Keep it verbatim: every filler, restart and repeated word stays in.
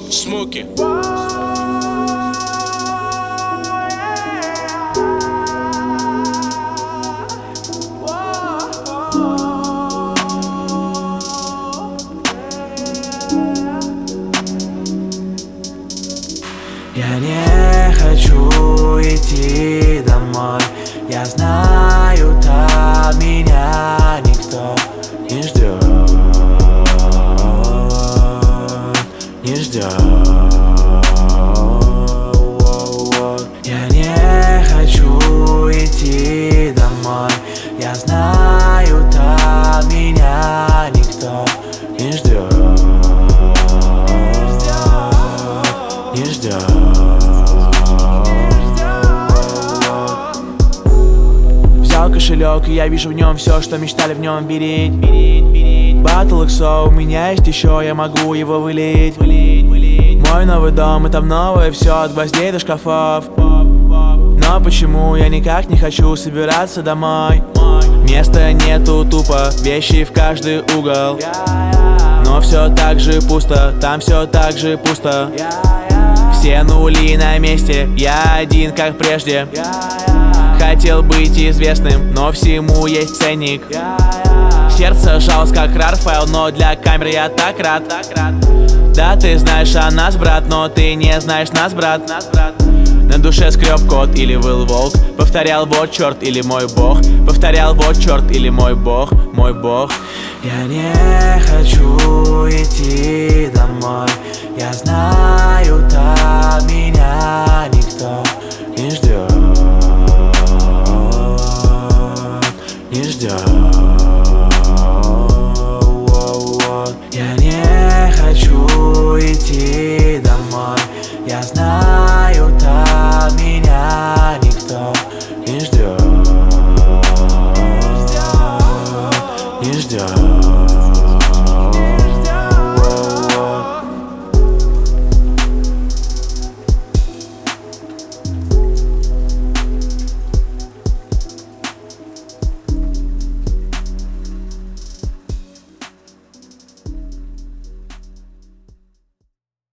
Смоки. Я не хочу идти домой. Я знаю, там меня никто не ждет, не ждет. Я не хочу идти домой. Я знаю, там меня никто не ждет, не ждет. Взял кошелек, и я вижу в нем все, что мечтали в нем беречь. Батл икс о, у меня есть еще, я могу его вылить. Мой новый дом, и там новое все, от гвоздей до шкафов. Но почему я никак не хочу собираться домой? Места нету тупо, вещи в каждый угол. Но все так же пусто, там все так же пусто. Все нули на месте, я один как прежде. Хотел быть известным, но всему есть ценник. Сердце жалось как рарфайл, но для камеры я так рад. Да, ты знаешь о нас, брат, но ты не знаешь нас, брат. На душе скреб кот или выл волк. Повторял вот черт или мой бог. Повторял вот черт или мой бог, мой бог. Я не хочу идти домой.